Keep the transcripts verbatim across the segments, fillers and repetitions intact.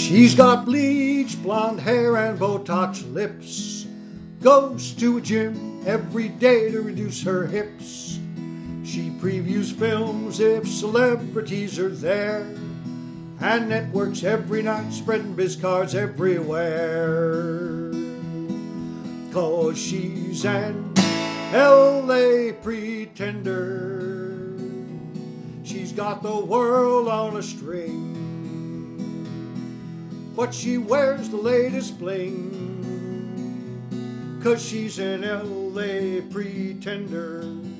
She's got bleached blonde hair and Botox lips. Goes to a gym every day to reduce her hips. She previews films if celebrities are there, and networks every night spreading biz cards everywhere. 'Cause she's an L A pretender. She's got the world on a string, but she wears the latest bling. 'Cause she's an L A pretender.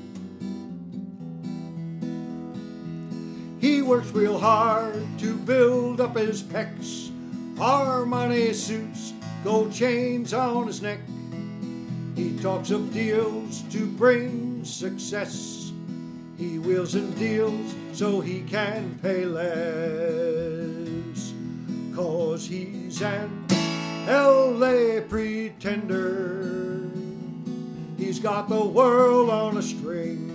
He works real hard to build up his pecs. Armani suits, gold chains on his neck. He talks of deals to bring success. He wheels and deals so he can pay less. 'Cause he's an L A pretender. He's got the world on a string,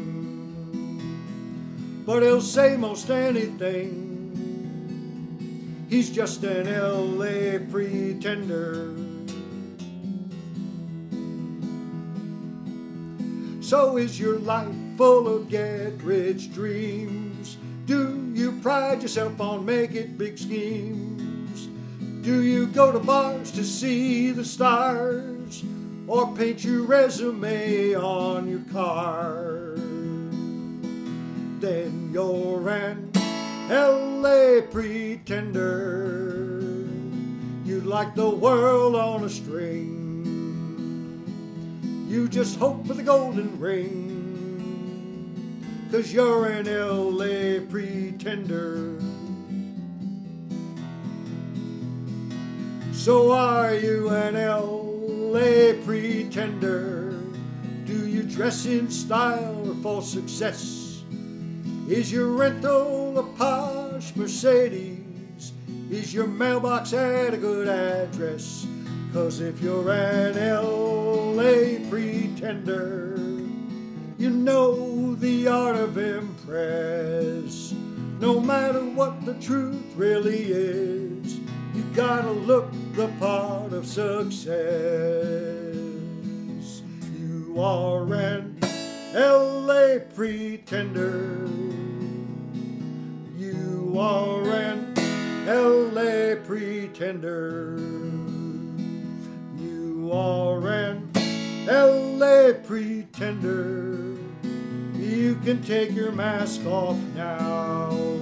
but he'll say most anything. He's just an L A pretender. So is your life full of get-rich dreams? Do you pride yourself on making big schemes? Do you go to bars to see the stars, or paint your resume on your car? Then you're an L A pretender. You'd like the world on a string. You just hope for the golden ring, 'cause you're an L A pretender. So are you an L A pretender? Do you dress in style or for success? Is your rental a posh Mercedes? Is your mailbox at a good address? 'Cause if you're an L A pretender, you know the art of impress. No matter what the truth really is, you gotta look the part of success. You are an L A pretender. You are an L A pretender. You are an L A pretender. You can take your mask off now.